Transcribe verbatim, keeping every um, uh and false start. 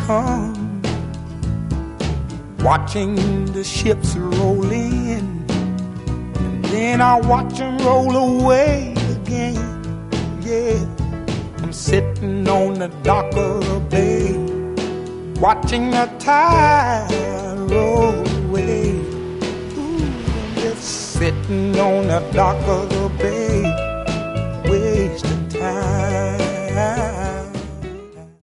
come, watching the ships roll in, and then I watch them roll away again. Yeah, I'm sitting on the dock of the bay, watching the tide roll away. Ooh, I'm just sitting on the dock of the bay,